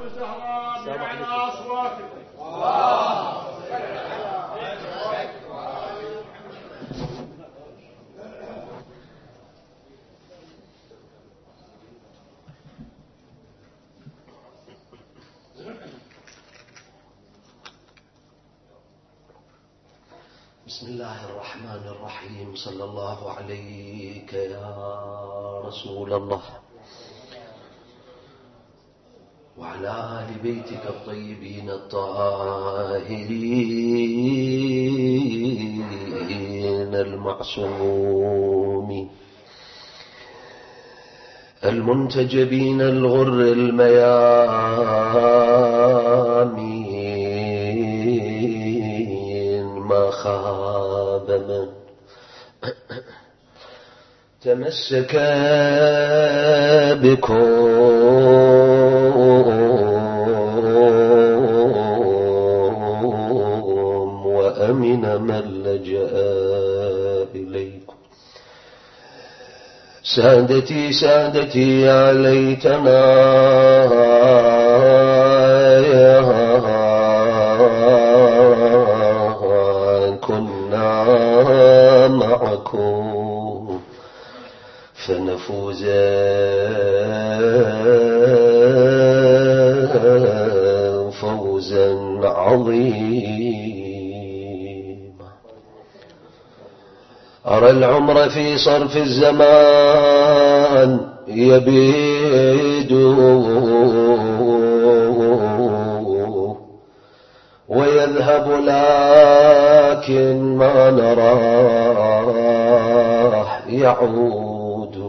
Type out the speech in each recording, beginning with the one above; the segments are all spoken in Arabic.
بسم الله الرحمن الرحيم. صلى الله عليك يا رسول الله وعلى آل بيتك الطيبين الطاهرين المعصومين المنتجبين الغر الميامين ما خاب من تمسك بكم وأمن من لجأ إليكم. سادتي سادتي يا ليتنا كنا معكم فنفوز فوزا عظيما. أرى العمر في صرف الزمان يبيد ويذهب لكن ما نراه يعود.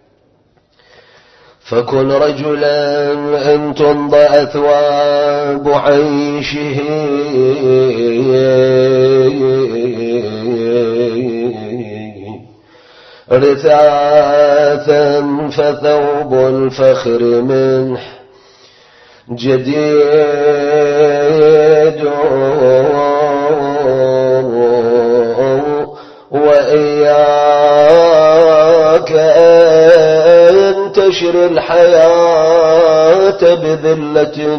فكن رجلا إن تمضى أثواب عيشه رثاثا فثوب الفخر منه جديد. وإياك أن تشري الحياة بذلة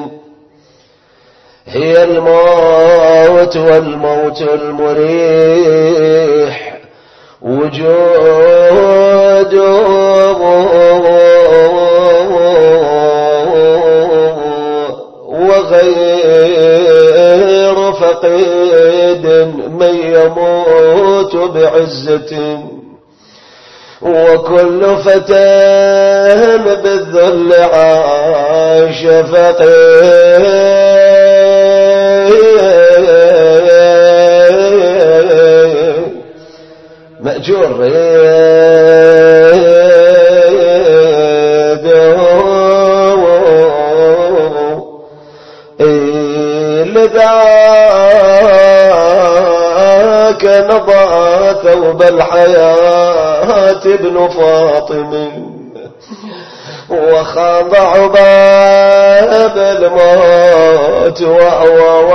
هي الموت والموت المريح وجود. وغير فقيد من يموت بعزة وكل فتى بالذل عاش فقير مأجور لذاك نضى ثوب الحياة ابن فاطم وخاض عباب الموت وهو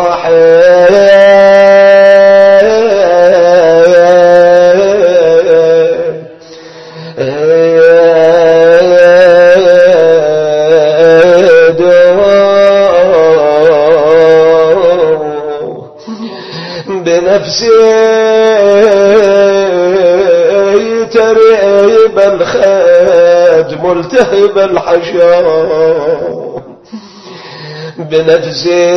بنفسي تريب الخد ملتهب الحشا بنفسي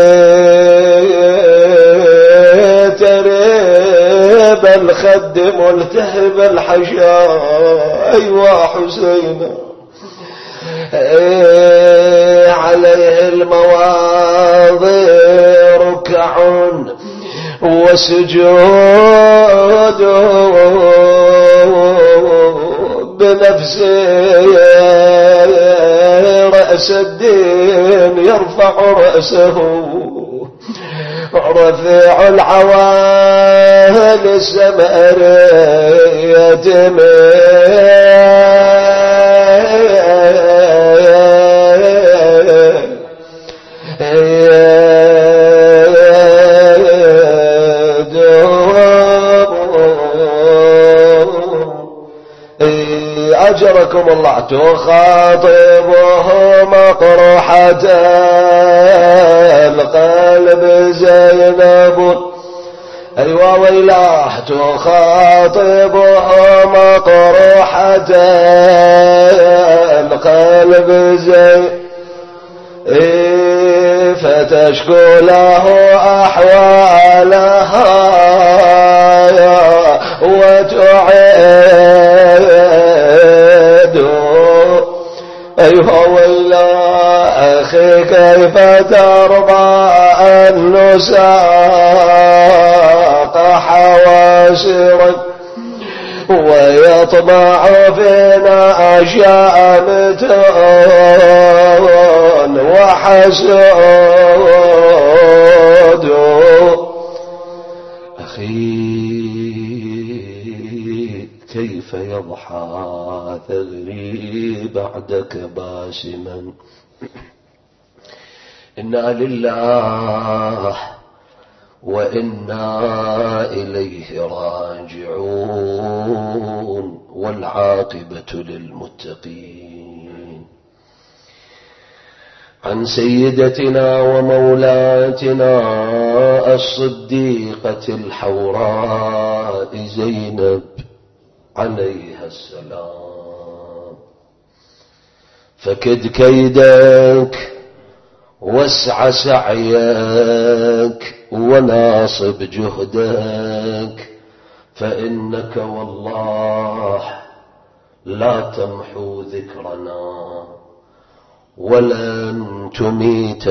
تريب الخد ملتهب الحشا. أيوا حسين عليه المواضي ركع وسجود بنفسي رأس الدين يرفع رأسه رفيع العوال السمرية أجركم الله تخاطبه مقرحة قلب زينب أيوة ويلاه تخاطبه مقروحة القلب زينب فتشكو له أحوالها وتعيد أيها ويلا أخي كيف ترضى أن نساق حواشرا ويطمع فينا أشياء متون وحسود أخي كيف يضحى ثغري بعدك باسما إنا لله وإنا إليه راجعون والعاقبة للمتقين. عن سيدتنا ومولاتنا الصديقة الحوراء زينب عليها السلام فكد كيدك واسع سعيك وناصب جهدك فإنك والله لا تمحو ذكرنا ولن تميت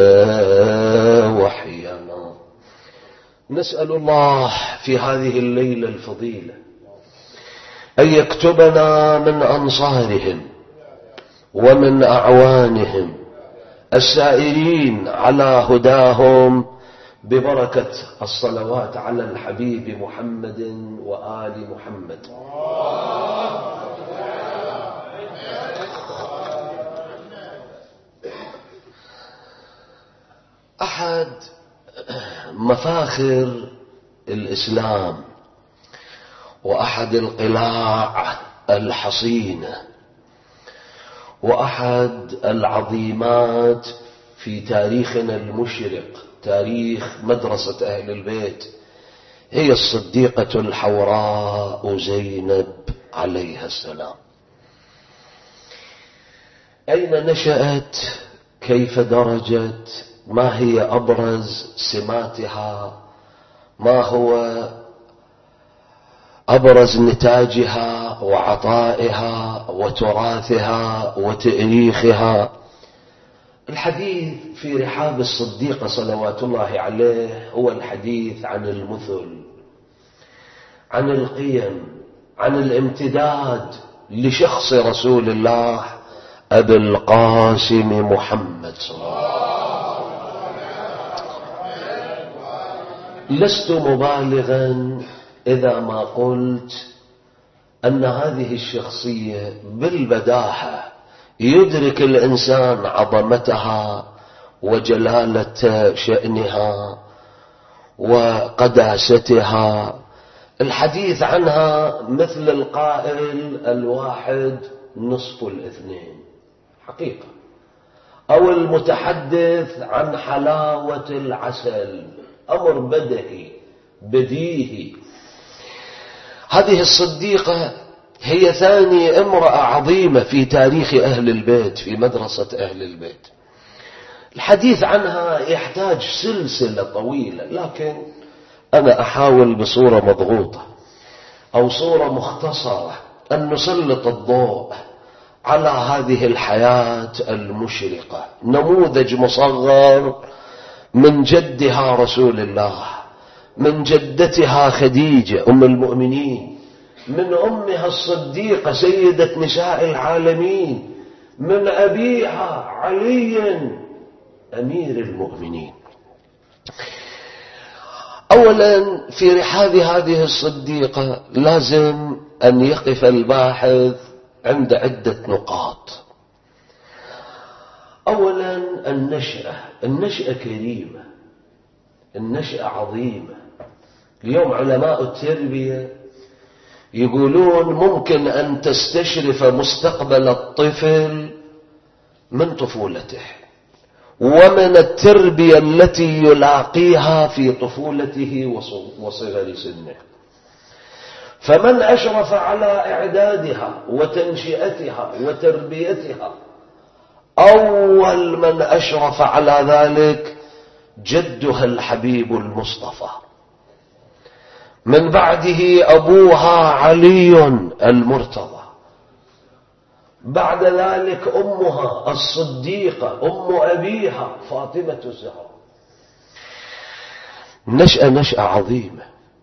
وحينا. نسأل الله في هذه الليلة الفضيلة أن يكتبنا من أنصارهم ومن أعوانهم السائرين على هداهم ببركة الصلوات على الحبيب محمد وآل محمد. أحد مفاخر الإسلام وأحد القلاع الحصينة وأحد العظيمات في تاريخنا المشرق تاريخ مدرسة أهل البيت هي الصديقة الحوراء زينب عليها السلام. أين نشأت؟ كيف درجت؟ ما هي أبرز سماتها؟ ما هو أبرز نتاجها وعطائها وتراثها وتاريخها؟ الحديث في رحاب الصديقة صلوات الله عليه هو الحديث عن المثل، عن القيم، عن الامتداد لشخص رسول الله أبي القاسم محمد صلى الله عليه وسلم. لست مبالغا إذا ما قلت أن هذه الشخصية بالبداهة يدرك الإنسان عظمتها وجلالة شأنها وقداستها. الحديث عنها مثل القائل الواحد نصف الاثنين حقيقة، أو المتحدث عن حلاوة العسل، أمر بديهي بديهي. هذه الصديقة هي ثاني امرأة عظيمة في تاريخ أهل البيت في مدرسة أهل البيت. الحديث عنها يحتاج سلسلة طويلة، لكن أنا أحاول بصورة مضغوطة أو صورة مختصرة أن نسلط الضوء على هذه الحياة المشرقة. نموذج مصغر من جدها رسول الله، من جدتها خديجة أم المؤمنين، من أمها الصديقة سيدة نساء العالمين، من أبيها علي أمير المؤمنين. أولا في رحاب هذه الصديقة لازم أن يقف الباحث عند عدة نقاط. أولا النشأة كريمة، النشأة عظيمة. اليوم علماء التربية يقولون ممكن أن تستشرف مستقبل الطفل من طفولته، ومن التربية التي يلاقيها في طفولته وصغر سنه. فمن أشرف على إعدادها وتنشئتها وتربيتها أول من أشرف على ذلك جدها الحبيب المصطفى، من بعده أبوها علي المرتضى، بعد ذلك أمها الصديقة أم أبيها فاطمة الزهراء. نشأة عظيمة.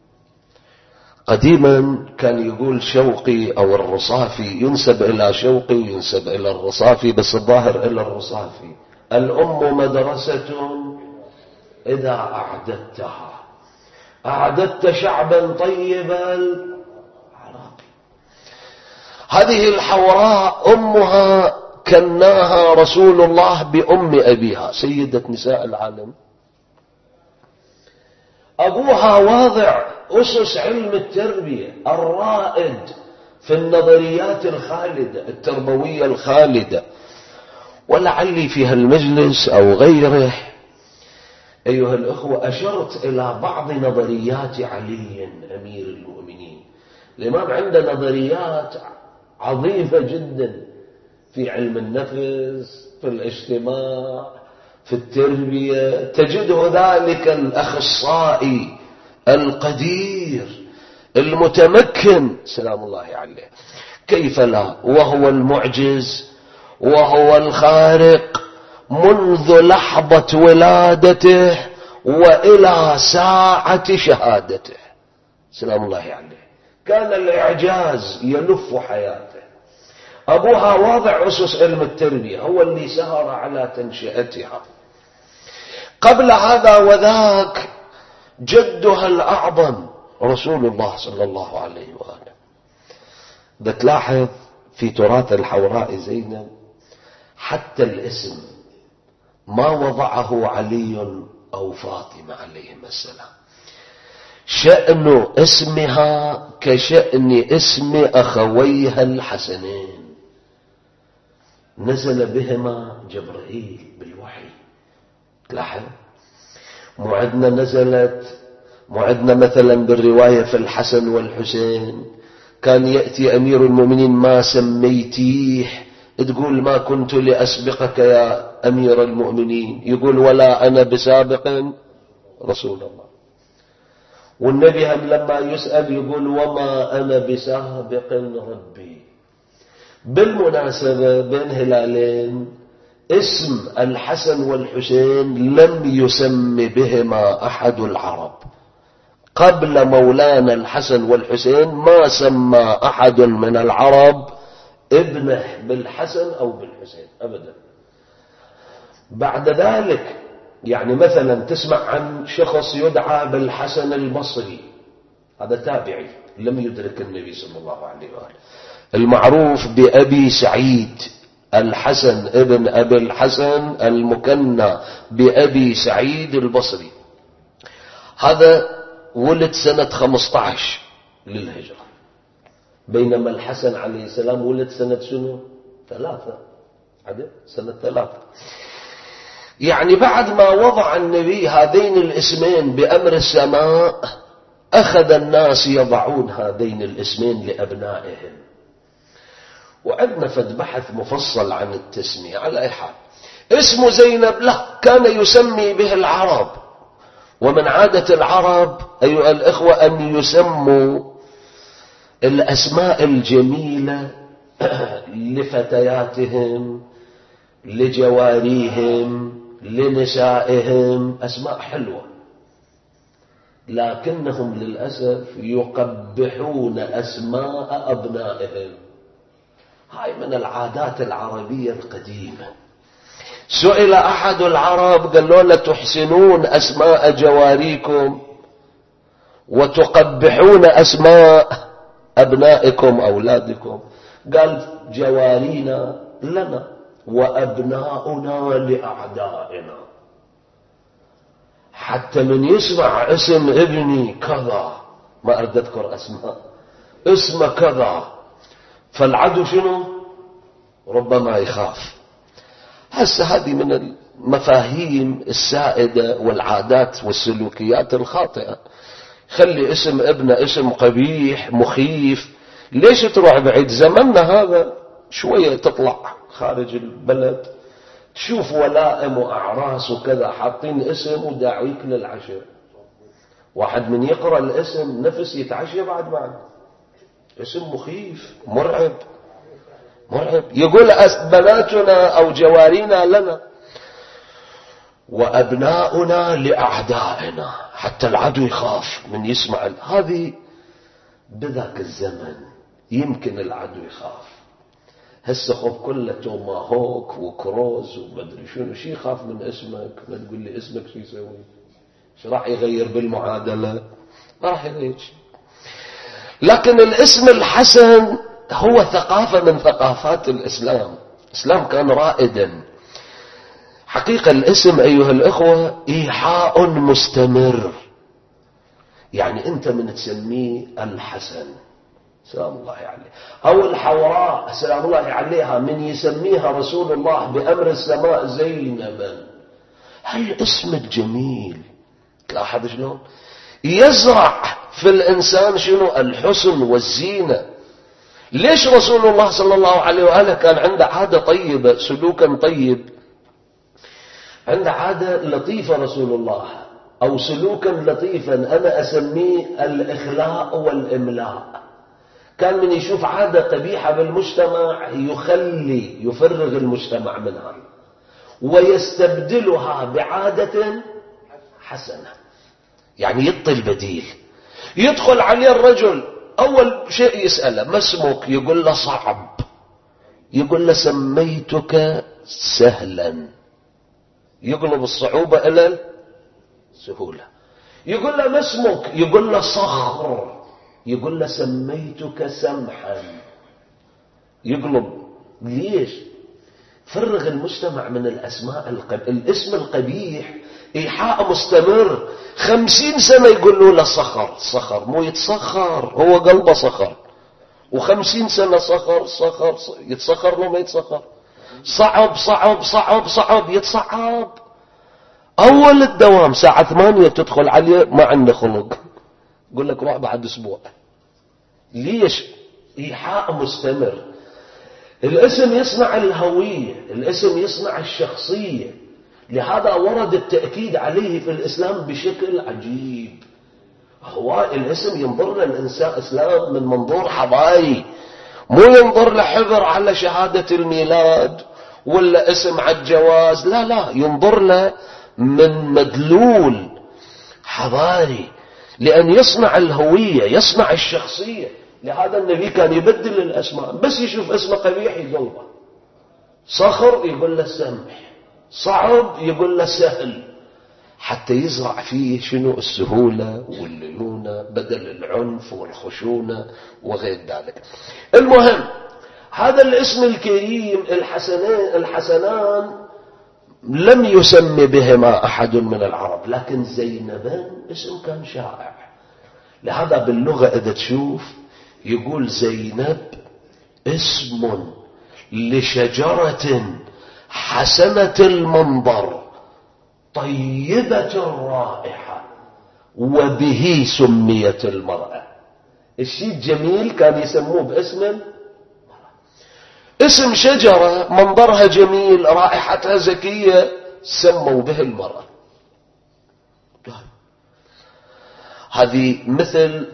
قديما كان يقول شوقي أو الرصافي، ينسب إلى شوقي وينسب إلى الرصافي، بس الظاهر إلى الرصافي: الأم مدرسة إذا أعددتها أعددت شعبا طيب العراق. هذه الحوراء أمها كناها رسول الله بأم أبيها، سيدة نساء العالم. أبوها واضع أسس علم التربية الرائد في النظريات الخالدة التربوية الخالدة. ولعلي في هالمجلس أو غيره أيها الأخوة أشرت إلى بعض نظريات علي أمير المؤمنين. الإمام عنده نظريات عظيمة جدا في علم النفس، في الاجتماع، في التربية. تجده ذلك الأخصائي القدير المتمكن سلام الله عليه، كيف لا، وهو المعجز وهو الخارق منذ لحظة ولادته وإلى ساعة شهادته سلام الله عليه. كان الإعجاز يلف حياته. أبوها واضع أسس علم التربية، هو اللي سهر على تنشئتها. قبل هذا وذاك جدها الأعظم رسول الله صلى الله عليه وآله. بتلاحظ في تراث الحوراء زينب حتى الاسم ما وضعه علي أو فاطمة عليهما السلام. شأن اسمها كشأن اسم أخويها الحسنين، نزل بهما جبرائيل بالوحي. تلاحظ معدنا مثلا بالرواية في الحسن والحسين كان يأتي أمير المؤمنين ما سميتيه، تقول ما كنت لأسبقك يا أمير المؤمنين، يقول ولا أنا بسابق رسول الله. والنبي هم لما يسأل يقول وما أنا بسابق ربي. بالمناسبة بين هلالين اسم الحسن والحسين لم يسم بهما أحد العرب قبل مولانا الحسن والحسين، ما سمى أحد من العرب ابنه بالحسن أو بالحسين أبدا. بعد ذلك يعني مثلا تسمع عن شخص يدعى بالحسن البصري، هذا تابعي لم يدرك النبي صلى الله عليه وآله. المعروف بأبي سعيد الحسن ابن أبي الحسن المكنى بأبي سعيد البصري، هذا ولد سنة 15 للهجرة، بينما الحسن عليه السلام ولد سنة شنو؟ 3 عدد سنة 3. يعني بعد ما وضع النبي هذين الاسمين بأمر السماء أخذ الناس يضعون هذين الاسمين لأبنائهم. وعندنا فد بحث مفصل عن التسمية. على أي حال اسم زينب لا كان يسمي به العرب، ومن عادة العرب أيها الإخوة أن يسموا الأسماء الجميلة لفتياتهم لجواريهم لنسائهم، أسماء حلوة، لكنهم للأسف يقبحون أسماء أبنائهم. هاي من العادات العربية القديمة. سئل أحد العرب قال له تحسنون أسماء جواريكم وتقبحون أسماء أبنائكم أولادكم؟ قال جوارينا لنا وأبناؤنا لأعدائنا. حتى من يسمع اسم ابني كذا، ما أريد أذكر أسماء، اسم كذا، فالعدو شنو؟ ربما يخاف. هسه هذه من المفاهيم السائدة والعادات والسلوكيات الخاطئة. خلي اسم ابنه اسم قبيح مخيف. ليش تروح بعيد؟ زمننا هذا شوية تطلع خارج البلد تشوف ولائم وأعراس وكذا حاطين اسم وداعيك للعشاء. واحد من يقرأ الاسم نفس يتعشى بعد اسم مخيف مرعب. يقول بناتنا أو جوارينا لنا وأبناؤنا لأعدائنا، حتى العدو يخاف من يسمع. هذه بذاك الزمن يمكن العدو يخاف. هسه خب كله توماهوك وكروز ومدري شنو، شي يخاف من اسمك؟ ما تقول لي اسمك شو يسوي؟ شو راح يغير بالمعادلة؟ ما راح يغير شيء. لكن الاسم الحسن هو ثقافة من ثقافات الإسلام. الإسلام كان رائدا. حقيقة الاسم أيها الأخوة إيحاء مستمر. يعني أنت من تسميه الحسن سلام الله عليه، أو الحوراء سلام الله عليها، من يسميها رسول الله بأمر السماء زينبا. هالاسم الجميل لاحظ شلون يزرع في الإنسان شنو؟ الحسن والزينة. ليش رسول الله صلى الله عليه وآله كان عنده عادة طيبة، سلوكا طيب، عنده عادة لطيفة رسول الله، أو سلوكا لطيفا أنا أسميه الإخلاء والإملاء. كان من يشوف عادة قبيحة بالمجتمع يفرغ المجتمع منها ويستبدلها بعادة حسنة. يعني يعطي البديل. يدخل عليه الرجل أول شيء يسأله ما اسمك؟ يقول له صعب. يقول له سميتك سهلا. يقلب الصعوبة إلى السهولة. يقول له ما اسمك؟ يقول له صخر. يقول له سميتك سمحا. يقلب. ليش؟ فرغ المجتمع من الأسماء الاسم القبيح إيحاء مستمر. 50 سنة يقولوا له صخر مو يتصخر، هو قلبه صخر. و50 سنة صخر يتصخر لو ما يتصخر. صعب يتصعب. أول الدوام الساعة 8 تدخل عليه ما عنده خلق، يقول لك روح بعد أسبوع. ليش؟ إيحاء مستمر. الاسم يصنع الهوية، الاسم يصنع الشخصية. لهذا ورد التأكيد عليه في الإسلام بشكل عجيب. هو الاسم ينظر للإسلام من منظور حضاري، مو ينظر لحبر على شهادة الميلاد ولا اسم على الجواز. لا ينظر له من مدلول حضاري، لأن يصنع الهوية يصنع الشخصية. لهذا النبي كان يبدل الأسماء، بس يشوف اسمه قبيح يقلبه. صخر يقول له سمح، صعب يقول له سهل، حتى يزرع فيه شنو؟ السهولة والليونة بدل العنف والخشونة وغير ذلك. المهم هذا الاسم الكريم الحسنان لم يسمي بهما أحد من العرب، لكن زينبان اسم كان شائع. لهذا باللغة إذا تشوف يقول زينب اسم لشجرة حسنة المنظر طيبة الرائحة وبه سميت المرأة. الشيء الجميل كان يسموه باسم اسم شجرة منظرها جميل رائحتها زكية سموا به المرأة. هذه مثل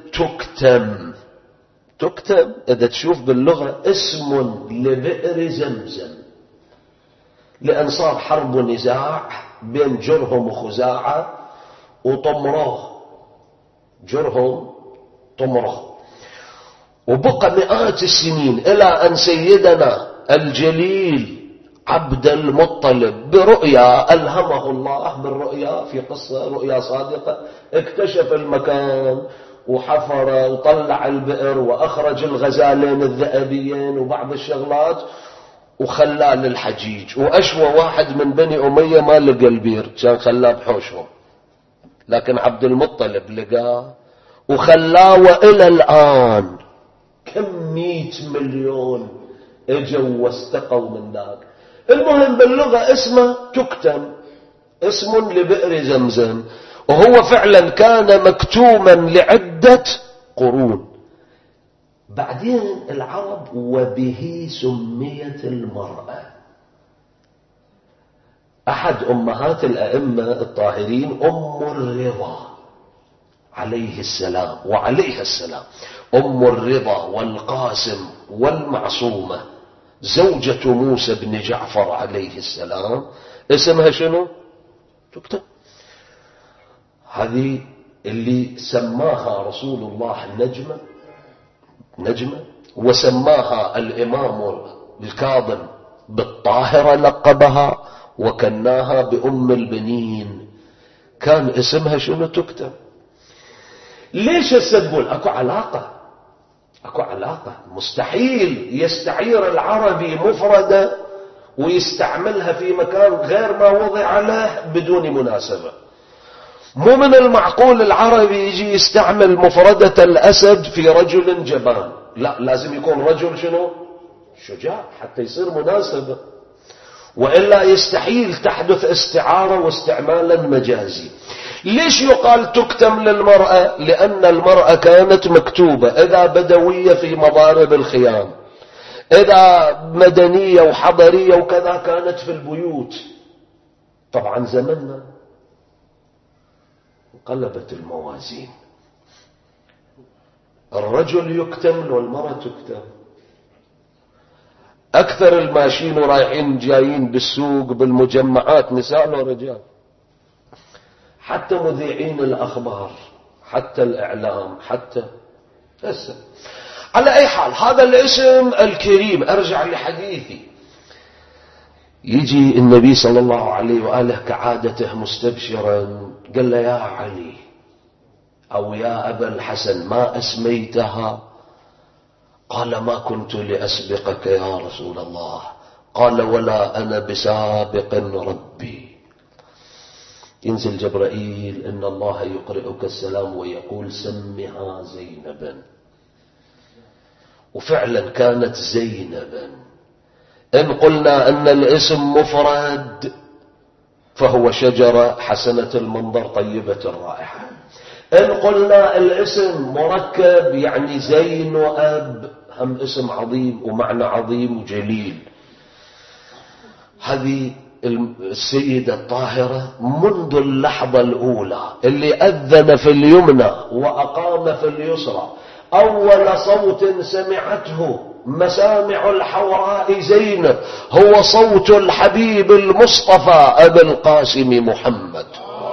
تكتم إذا تشوف باللغة اسم لبئر زمزم، لأن صار حرب ونزاع بين جرهم وخزاعة وطمره. جرهم طمره، وبقى مئات السنين إلى أن سيدنا الجليل عبد المطلب برؤيا ألهمه الله بالرؤيا، في قصة رؤيا صادقة، اكتشف المكان وحفر وطلع البئر وأخرج الغزالين الذئبيين وبعض الشغلات وخلاه للحجيج. وأشوى واحد من بني أمية ما لقى البير، كان خلاه بحوشهم، لكن عبد المطلب لقاه وخلاه. وإلى الآن كم 100 مليون اجوا واستقوا من ذاك. المهم باللغة اسمه تكتم، اسم لبئر زمزم، وهو فعلا كان مكتوما لعدة قرون. بعدين العرب وبه سميت المرأة. أحد أمهات الأئمة الطاهرين أم الرضا عليه السلام وعليها السلام، أم الرضا والقاسم والمعصومة زوجة موسى بن جعفر عليه السلام، اسمها شنو؟ تكتب. هذه اللي سماها رسول الله نجمة، وسماها الإمام الكاظم بالطاهرة، لقبها وكناها بأم البنين، كان اسمها شنو؟ تكتب. ليش السبول؟ اكو علاقة. مستحيل يستعير العربي مفردة ويستعملها في مكان غير ما وضع له بدون مناسبة. مو من المعقول العربي يجي يستعمل مفردة الأسد في رجل جبان، لا، لازم يكون رجل شنو؟ شجاع حتى يصير مناسبة، وإلا يستحيل تحدث استعارة واستعمالا مجازي. ليش يقال تكتم للمرأة؟ لأن المرأة كانت مكتوبة، إذا بدوية في مضارب الخيام، إذا مدنية وحضرية وكذا كانت في البيوت. طبعا زمننا انقلبت الموازين، الرجل يكتم والمرأة تكتم. أكثر الماشين ورايحين جايين بالسوق بالمجمعات نساء ورجال، حتى مذيعين الأخبار، حتى الإعلام، حتى هسه. على أي حال، هذا الاسم الكريم، أرجع لحديثي، يجي النبي صلى الله عليه وآله كعادته مستبشرا، قال له يا علي أو يا أبا الحسن ما أسميتها؟ قال ما كنت لأسبقك يا رسول الله. قال ولا أنا بسابق ربي. ينزل جبرائيل إن الله يقرئك السلام ويقول سمها زينبا، وفعلا كانت زينبا. إن قلنا أن الاسم مفرد فهو شجرة حسنة المنظر طيبة الرائحة، إن قلنا الاسم مركب يعني زين وأب، هم اسم عظيم ومعنى عظيم وجليل. هذه السيدة الطاهرة منذ اللحظة الأولى اللي أذن في اليمنى وأقام في اليسرى، أول صوت سمعته مسامع الحوراء زينب هو صوت الحبيب المصطفى أبي القاسم محمد.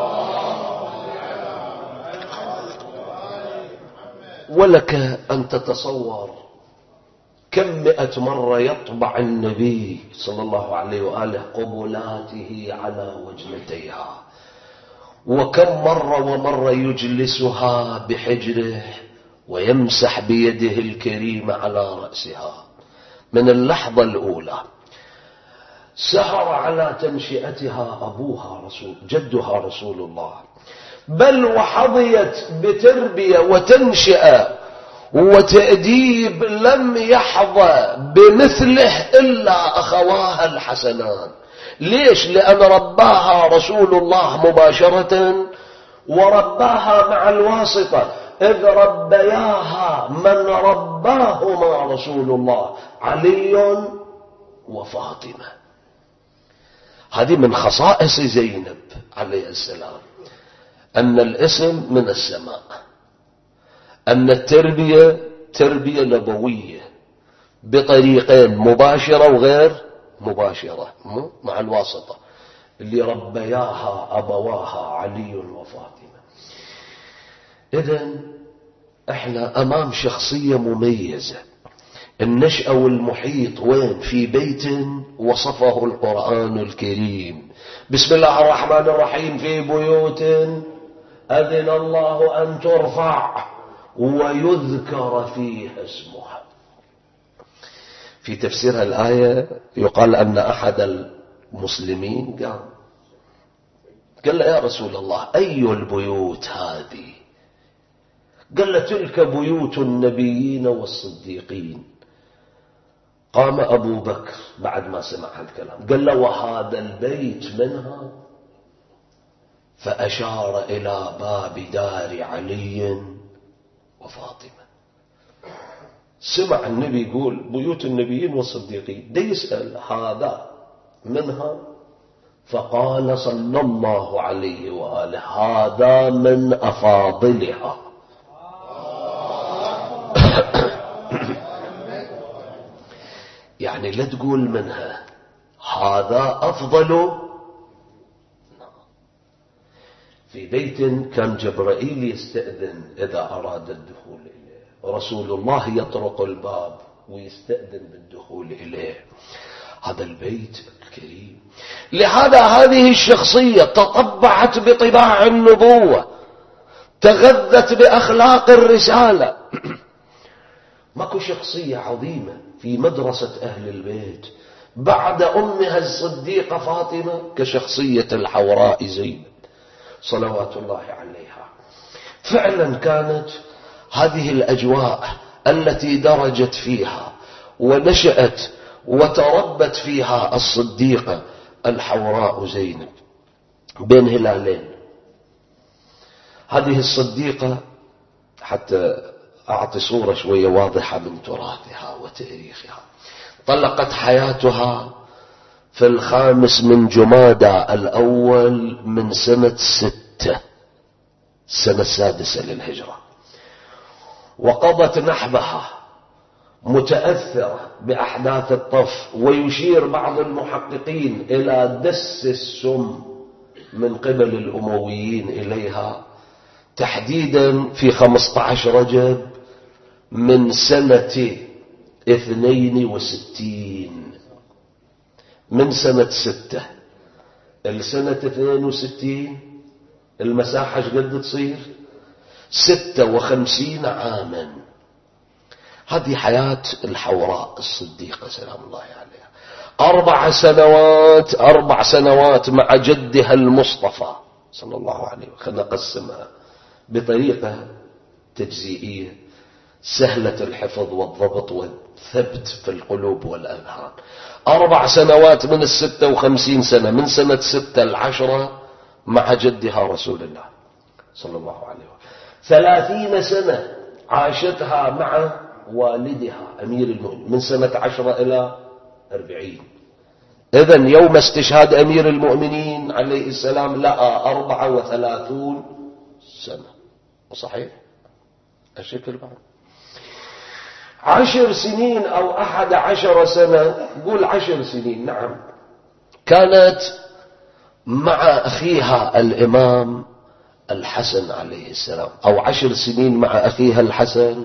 ولك أن تتصور كم 100 مرة يطبع النبي صلى الله عليه وآله قبلاته على وجنتيها، وكم مرة يجلسها بحجره ويمسح بيده الكريمة على رأسها من اللحظة الأولى. سهر على تنشئتها أبوها جدها رسول الله، بل وحظيت بتربية وتنشئة وتأديب لم يحظى بمثله إلا أخواها الحسنان. ليش؟ لأن رباها رسول الله مباشرة ورباها مع الواسطة، إذ ربياها من رباهما رسول الله علي وفاطمة. هذه من خصائص زينب عليه السلام، أن الاسم من السماء، أن التربية تربية نبوية بطريقين، مباشرة وغير مباشرة مع الواسطة، اللي ربياها أبواها علي وفاطمة. إذن احنا أمام شخصية مميزة. النشأة والمحيط وين؟ في بيت وصفه القرآن الكريم. بسم الله الرحمن الرحيم، في بيوت أذن الله أن ترفع ويذكر فيها اسمها. في تفسير الآية يقال أن أحد المسلمين قال له يا رسول الله أي البيوت هذه؟ قال له تلك بيوت النبيين والصديقين. قام أبو بكر بعد ما سمع الكلام قال له: وهذا البيت منها؟ فأشار إلى باب دار علي وفاطمة. سمع النبي يقول بيوت النبيين والصديقين، دي يسأل هذا منها؟ فقال صلى الله عليه وآله: هذا من أفاضلها. يعني لا تقول منها، هذا أفضل. في بيت كان جبرائيل يستأذن إذا أراد الدخول إليه، رسول الله يطرق الباب ويستأذن بالدخول إليه. هذا البيت الكريم. لهذا هذه الشخصية تطبعت بطباع النبوة، تغذت بأخلاق الرسالة. ماكو شخصية عظيمة في مدرسة أهل البيت بعد أمها الصديقة فاطمة كشخصية الحوراء زينب صلوات الله عليها. فعلا كانت هذه الأجواء التي درجت فيها ونشأت وتربت فيها الصديقة الحوراء زينب بين هلالين. هذه الصديقة، حتى أعطي صورة شوية واضحة من تراثها وتاريخها، طلقت حياتها في 5 جمادى الأول من سنة 6، السنة 6 للهجرة، وقضت نحبها متأثرة بأحداث الطف. ويشير بعض المحققين إلى دس السم من قبل الأمويين إليها تحديدا في 15 رجب من سنة 62. من سنة 6 السنة 62 المساحة قد تصير 56 عاما. هذه حياة الحوراء الصديقة سلام الله عليها. 4 سنوات مع جدها المصطفى صلى الله عليه وسلم. خلنا نقسمها بطريقة تجزئية سهلة الحفظ والضبط والثبت في القلوب والأذهان. 4 سنوات من 56 سنة، من سنة 6 ل10 مع جدها رسول الله صلى الله عليه وسلم. 30 سنة عاشتها مع والدها أمير المؤمنين من سنة 10 إلى 40. إذن يوم استشهاد أمير المؤمنين عليه السلام لقى 34 سنة. صحيح الشكل بعد 10 سنين أو 11 سنة، قول 10 سنين نعم، كانت مع أخيها الإمام الحسن عليه السلام، أو 10 سنين مع أخيها الحسن،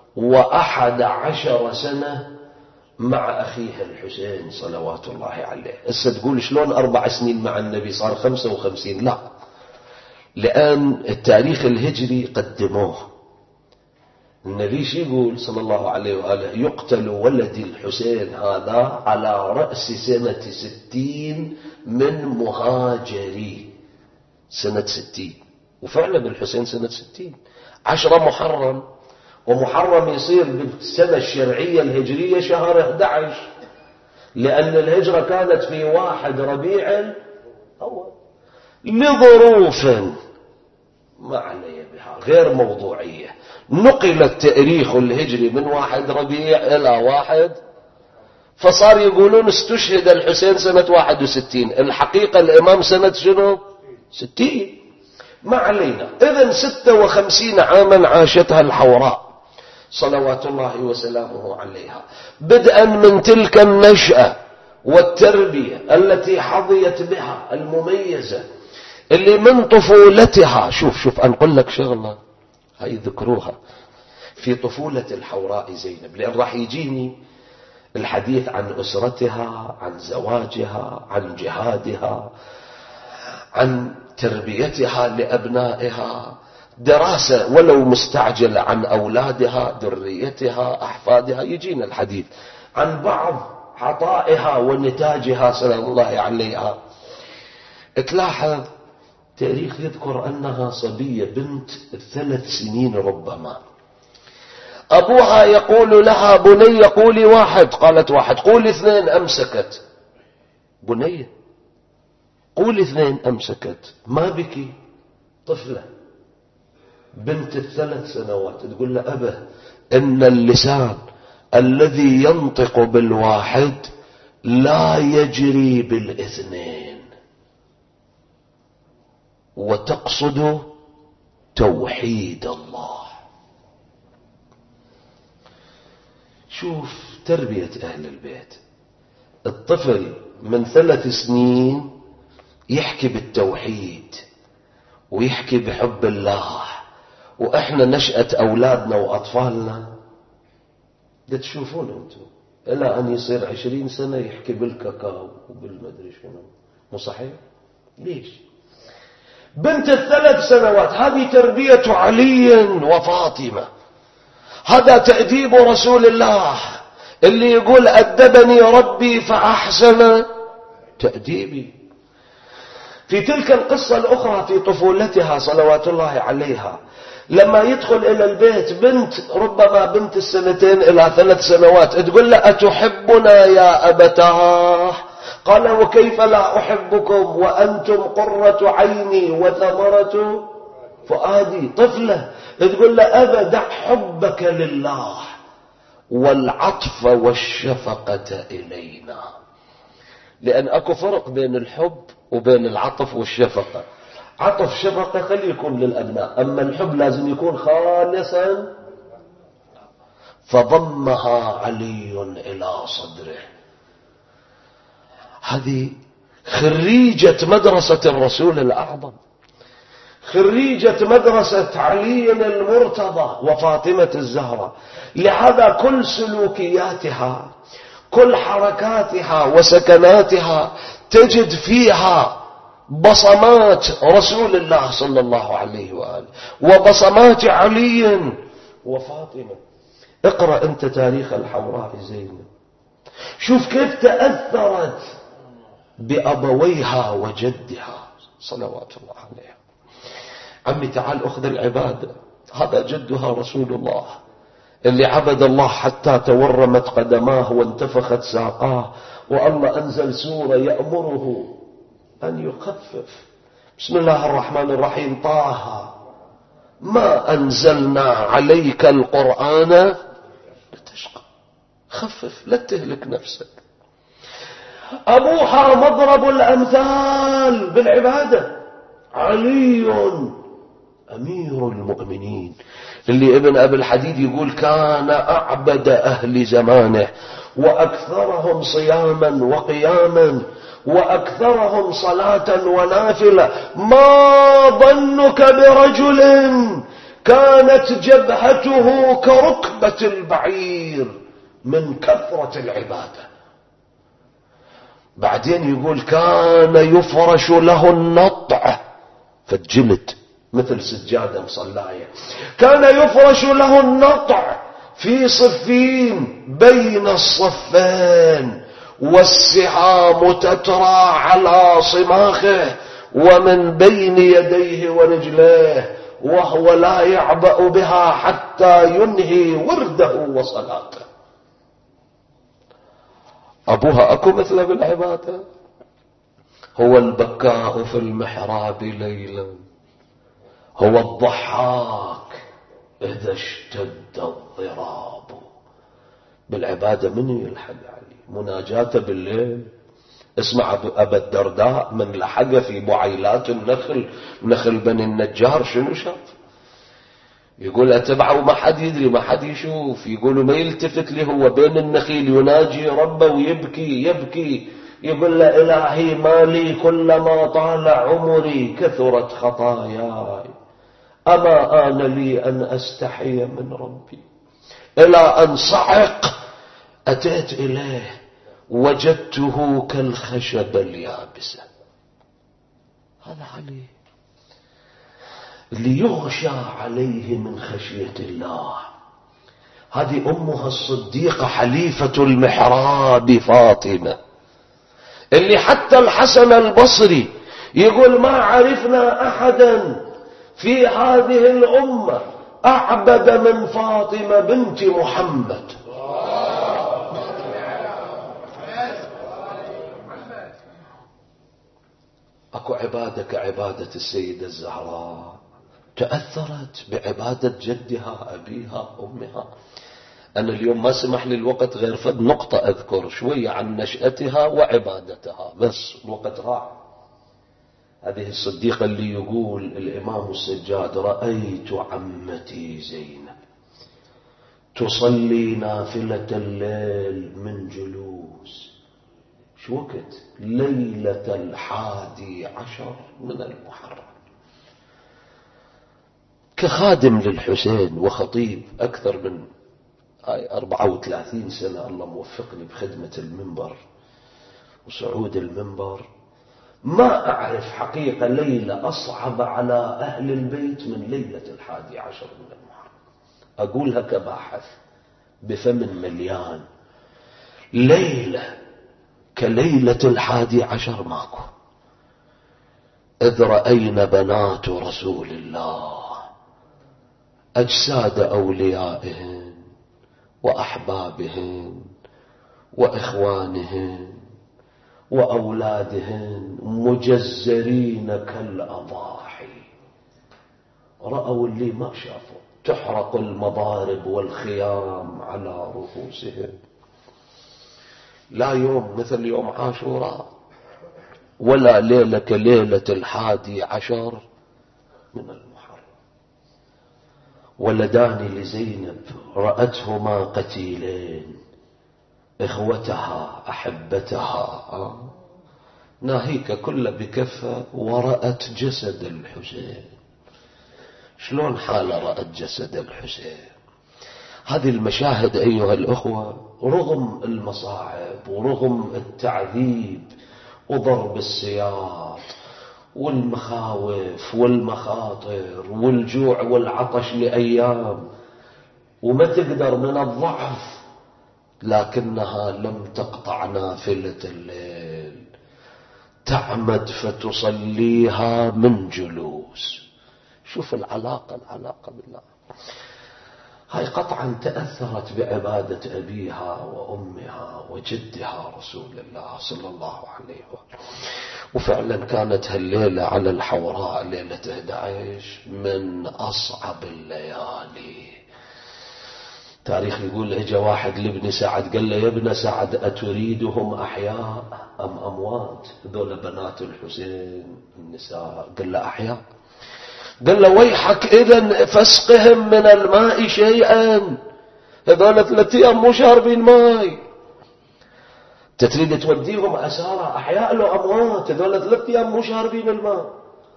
و11 سنة مع أخيها الحسين صلوات الله عليه. هسه تقول شلون 4 سنين مع النبي صار 55؟ لا، لأن التاريخ الهجري قدموه. النبي شو يقول صلى الله عليه وآله؟ يقتل ولدي الحسين هذا على رأس سنة 60 من مهاجري. سنة 60، وفعلا الحسين سنة 60. 10 محرم، ومحرم يصير بالسنة الشرعية الهجرية شهر 11، لأن الهجرة كانت في 1 ربيع الأول لظروف ما علي بها غير موضوعية. نقل التاريخ الهجري من 1 ربيع إلى 1، فصار يقولون استشهد الحسين سنة 61، الحقيقة الإمام سنة شنو؟ 60. ما علينا. إذن 56 عاما عاشتها الحوراء صلوات الله وسلامه عليها، بدءا من تلك النشأة والتربية التي حظيت بها المميزة، اللي من طفولتها. شوف أنقل لك شغلة هاي ذكروها في طفولة الحوراء زينب، لأن راح يجيني الحديث عن أسرتها، عن زواجها، عن جهادها، عن تربيتها لأبنائها، دراسة ولو مستعجلة عن أولادها، ذريتها، أحفادها. يجينا الحديث عن بعض عطائها ونتاجها سلام الله عليها. تلاحظ تاريخ يذكر أنها صبية بنت 3 سنين ربما. أبوها يقول لها بني قولي واحد، قالت واحد. قولي اثنين، أمسكت. بني قولي اثنين، أمسكت. ما بكي. طفلة بنت 3 سنوات تقول له أبا إن اللسان الذي ينطق بالواحد لا يجري بالاثنين، وتقصد توحيد الله. شوف تربية أهل البيت. الطفل من 3 سنين يحكي بالتوحيد ويحكي بحب الله، وإحنا نشأة أولادنا وأطفالنا تشوفون أنتم إلى أن يصير 20 سنة يحكي بالكاكاو وبالمدري شنو. مو صحيح؟ ليش؟ بنت 3 سنوات هذه تربية علي وفاطمة، هذا تأديب رسول الله اللي يقول أدبني ربي فأحسن تأديبي. في تلك القصة الأخرى في طفولتها صلوات الله عليها، لما يدخل إلى البيت بنت ربما بنت 2 إلى 3 سنوات تقول له أتحبنا يا أبتاه؟ قال وكيف لا أحبكم وأنتم قرة عيني وثمرة فؤادي. طفلة تقول له أبا دع حبك لله والعطف والشفقة إلينا، لأن أكو فرق بين الحب وبين العطف والشفقة. عطف شفقة خلي يكون للأبناء، أما الحب لازم يكون خالصا. فضمها علي إلى صدره. هذه خريجة مدرسة الرسول الأعظم، خريجة مدرسة علي المرتضى وفاطمة الزهراء. لهذا كل سلوكياتها كل حركاتها وسكناتها تجد فيها بصمات رسول الله صلى الله عليه وآله وبصمات علي وفاطمة. اقرأ أنت تاريخ الحمراء زينب، شوف كيف تأثرت بأبويها وجدها صلوات الله عليها. عمي تعال أخذ العبادة، هذا جدها رسول الله اللي عبد الله حتى تورمت قدماه وانتفخت ساقاه، والله أنزل سورة يأمره أن يخفف. بسم الله الرحمن الرحيم. طه ما أنزلنا عليك القرآن لتشقى، خفف لا تهلك نفسك. أبوها مضرب الأمثال بالعبادة، علي أمير المؤمنين اللي ابن أبي الحديد يقول كان أعبد أهل زمانه وأكثرهم صياما وقياما وأكثرهم صلاة ونافلة. ما ظنك برجل كانت جبهته كركبة البعير من كثرة العبادة. بعدين يقول كان يفرش له النطع فالجلد مثل سجادة مصلاية، كان يفرش له النطع في صفين بين الصفين والسهام تترى على صماخه ومن بين يديه ورجليه، وهو لا يعبأ بها حتى ينهي ورده وصلاته. أبوها أكو مثله بالعبادة. هو البكاء في المحراب ليلا، هو الضحاك إذا اشتد الضراب. بالعبادة من يلحق عليه؟ مناجاته بالليل. اسمع أبا الدرداء من لحق في بعيلات النخل، نخل بني النجار، شنو شاف؟ يقول أتبعه ما حد يدري ما حد يشوف، يقولوا ما يلتفت لي، هو بين النخيل يناجي ربه ويبكي يبكي. يقول له إلهي ما لي كلما طال عمري كثرت خطاياي، أما آن لي أن أستحي من ربي. إلى أن صعق أتيت إليه وجدته كالخشب اليابسة. هذا علي ليغشى عليه من خشية الله. هذه أمها الصديقة حليفة المحراب فاطمة، اللي حتى الحسن البصري يقول ما عرفنا أحدا في هذه الأمة أعبد من فاطمة بنت محمد. أكو عبادة كعبادة السيدة الزهراء تأثرت بعبادة جدها أبيها أمها. أنا اليوم ما سمح لي الوقت غير فد نقطة أذكر شوية عن نشأتها وعبادتها بس الوقت راح. هذه الصديقة اللي يقول الإمام السجاد: رأيت عمتي زينب تصلي نافلة الليل من جلوس. شو وقت؟ ليلة 11 من المحرم. كخادم للحسين وخطيب أكثر من 34 سنة الله موفقني بخدمة المنبر وصعود المنبر، ما أعرف حقيقة ليلة أصعب على أهل البيت من ليلة 11 من المحرم. أقولها كباحث بفم مليان. ليلة كليلة 11 ماكو. إذ رأينا بنات رسول الله أجساد أوليائهن وأحبابهن وإخوانهن وأولادهن مجزرين كالأضاحي. رأوا اللي ما شافوا، تحرق المضارب والخيام على رؤوسهم. لا يوم مثل يوم عاشوراء ولا ليلة كليلة 11 من المحرم. ولدان لزينب رأتهما قتيلين، إخوتها أحبتها، ناهيك كل بكفة، ورأت جسد الحسين. شلون حال رأت جسد الحسين؟ هذه المشاهد أيها الأخوة رغم المصاعب ورغم التعذيب وضرب السياط والمخاوف والمخاطر والجوع والعطش لأيام وما تقدر من الضعف، لكنها لم تقطع نافلة الليل، تعمد فتصليها من جلوس. شوف العلاقة بالله. هاي قطعا تأثرت بعبادة أبيها وأمها وجدها رسول الله صلى الله عليه وسلم. وفعلا كانت هالليلة على الحوراء ليلة 11 من أصعب الليالي. تاريخ يقول اجا واحد لابن سعد قال له: يا ابن سعد أتريدهم أحياء أم أموات؟ هذول بنات الحسين النساء. قال له: أحياء. قال له: ويحك إذن فاسقهم من الماء شيئا، هذول 3 أيام مو شاربين ماء، تريد توديهم أسارى أحياء لو أموات، هذول 3 أيام مو شاربين الماء.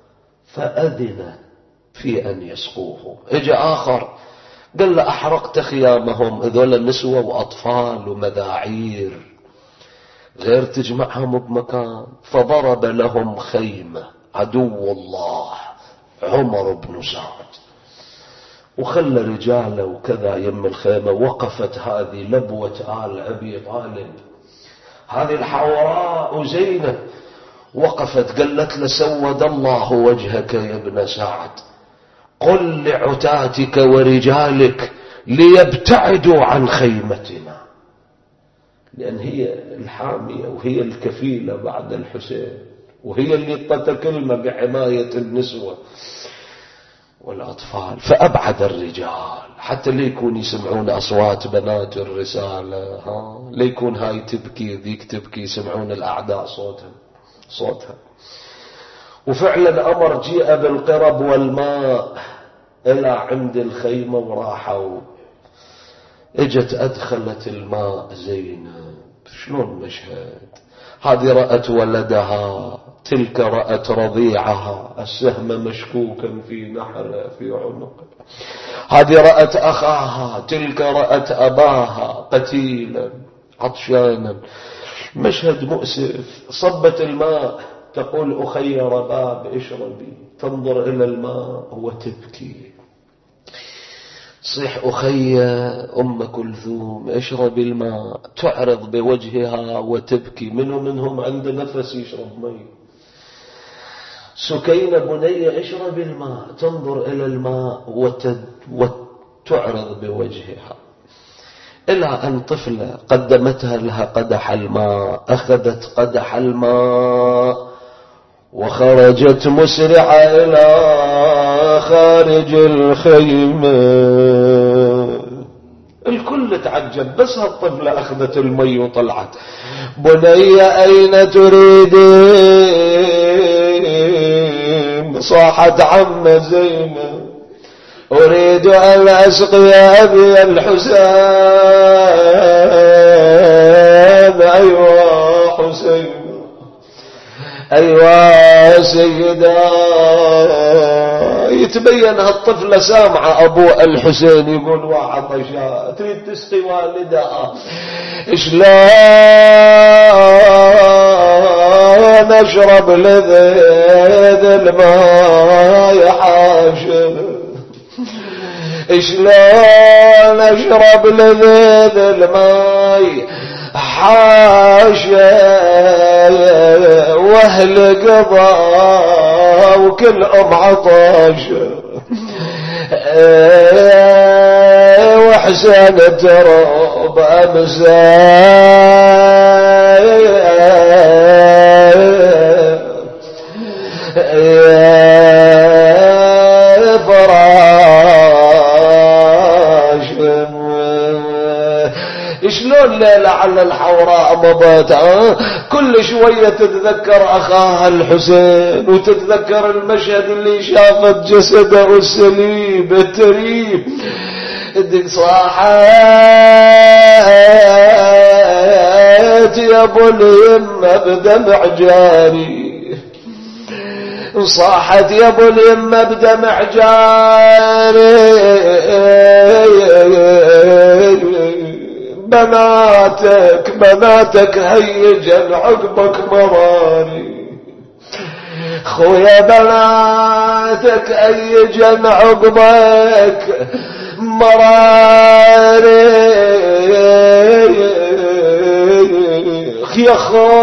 فأذن في أن يسقوهم. اجى آخر قال له: أحرقت خيامهم، هذول نسوة وأطفال ومذاعير، غير تجمعهم بمكان. فضرب لهم خيمة عدو الله عمر بن سعد، وخلى رجاله وكذا يم الخيمة. وقفت هذه لبوة آل أبي طالب، هذه الحوراء زينب وقفت قالت له: سود الله وجهك يا ابن سعد، قل لعتاتك ورجالك ليبتعدوا عن خيمتنا. لأن هي الحامية وهي الكفيلة بعد الحسين، وهي اللي تتكلم بحماية النسوة والأطفال. فأبعد الرجال حتى ليكون يسمعون أصوات بنات الرسالة، ليكون هاي تبكي ذيك تبكي، يسمعون الأعداء صوتها. وفعلا أمر جيء بالقرب والماء إلى عند الخيمة وراحوا. اجت أدخلت الماء زينب. شلون مشهد؟ هذه رأت ولدها، تلك رأت رضيعها السهم مشكوكا في نحره في عنقه، هذه رأت أخاها، تلك رأت أباها قتيلا عطشانا. مشهد مؤسف. صبت الماء تقول: أخي رباب اشربي، تنظر إلى الماء وتبكي. صيح: أخي أم كلثوم اشربي الماء، تعرض بوجهها وتبكي. منهم عنده نفس يشرب مي. سكينة بني اشرب الماء، تنظر إلى الماء وتعرض بوجهها، إلى أن طفلة قدمتها لها قدح الماء، أخذت قدح الماء وخرجت مسرعة إلى خارج الخيمة. الكل تعجب، بس هالطفلة أخذت المي وطلعت. بني أين تريدين؟ صاحت عم زينب أريد أن أسقي أبي الحسين. أيوة حسين، أيوة سيدا. يتبين هالطفلة سامعة أبو الحسين يقول وعطشا تريد تسقي والدها، شلون أشرب لذيذ الماء حاشا، شلون أشرب لذيذ الماء حاشا، واهل قضى وكل عطاشا، وحسين ترب شلون ليلة على الحوراء مضت، كل شوية تتذكر أخاها الحسين، وتتذكر المشهد اللي شافت جسده السليم التريب. صاحت يا ابو اليمة بدمع جاري، صاحت يا ابو اليمة بدمع جاري، بناتك هيجن عقبك مراري، خويا بناتك هيجن عقبك مراري، يا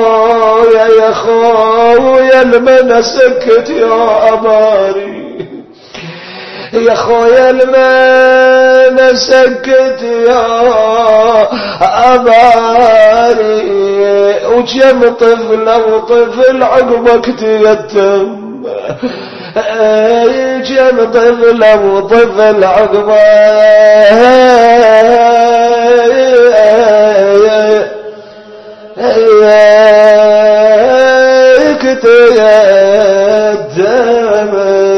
خويا المنى سكت يا أباري، يا خويا المنى سكت يا أباري، وكم طفلة وطفل عقبك تيتم، كم طفلة وطفل عقبك تيتم.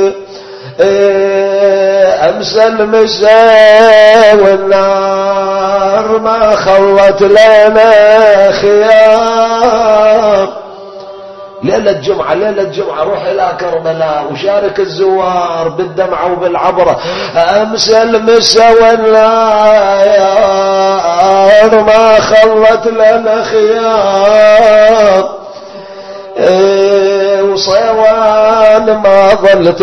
أمس المساء والنار ما خلت لنا خيار، ليلة الجمعة روح إلى كربلاء وشارك الزوار بالدمعة وبالعبرة. أمس المساء والنار ما خلت لنا خيار، وصيوان ما ظلت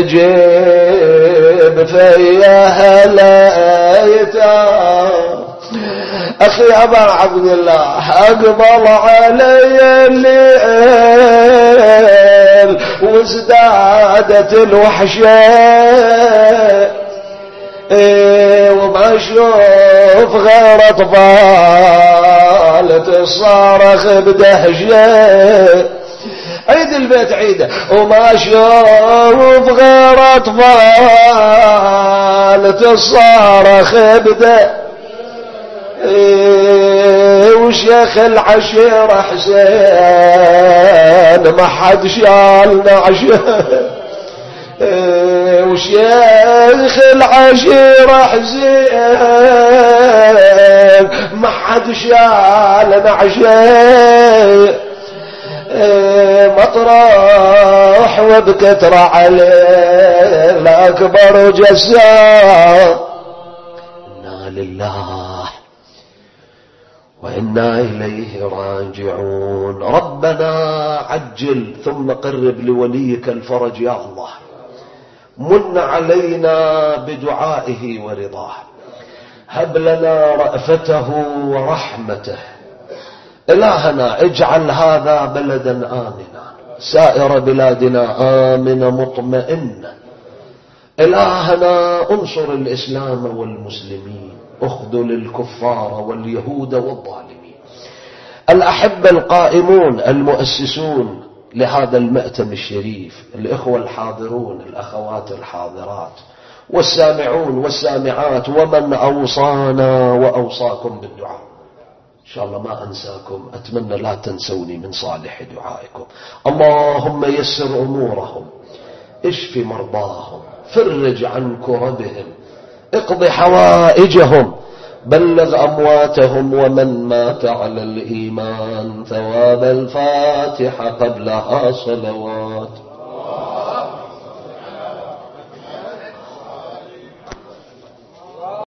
التجيب فياها لايتام. أخي أبا عبد الله أقبل علي الليل وازدادت الوحشة، وما أشوف غير أطفال تصارخ بدهشة. عيد البيت عيده، وما أشوف غير أطفال تصارخ بدهشة، وشيخ العشيرة حسين ما حد شال نعشه، وشيخ العشيرة حسين ما حد شال نعشه، مطرح وبكتر عليه الأكبر جسار. إنا لله وإنا إليه راجعون. ربنا عجل ثم قرب لوليك الفرج يا الله، من علينا بدعائه ورضاه، هب لنا رأفته ورحمته. إلهنا اجعل هذا بلدا آمنا سائر بلادنا آمنة مطمئنة. إلهنا انصر الإسلام والمسلمين، اخذل الكفار واليهود والظالمين. الأحبة القائمون المؤسسون لهذا المأتم الشريف، الإخوة الحاضرون، الأخوات الحاضرات، والسامعون والسامعات، ومن أوصانا وأوصاكم بالدعاء، إن شاء الله ما أنساكم، أتمنى لا تنسوني من صالح دعائكم. اللهم يسر أمورهم، اشف مرضاهم، فرج عن كربهم، اقض حوائجهم، بلغ أمواتهم ومن مات على الإيمان ثواب الفاتحة قبلها صلوات.